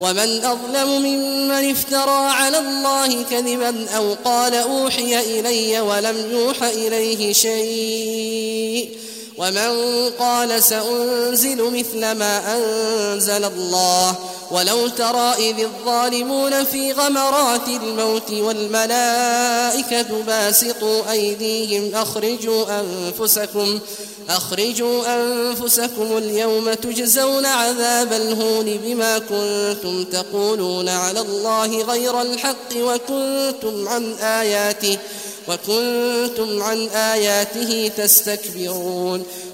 ومن أظلم ممن افترى على الله كذبا أو قال أوحي إلي ولم يوح إليه شيء ومن قال سأنزل مثل ما أنزل الله ولو ترى إذ الظالمون في غمرات الموت والملائكة باسطوا أيديهم أخرجوا أنفسكم اليوم تجزون عذاب الهون بما كنتم تقولون على الله غير الحق وكنتم عن آياته تستكبرون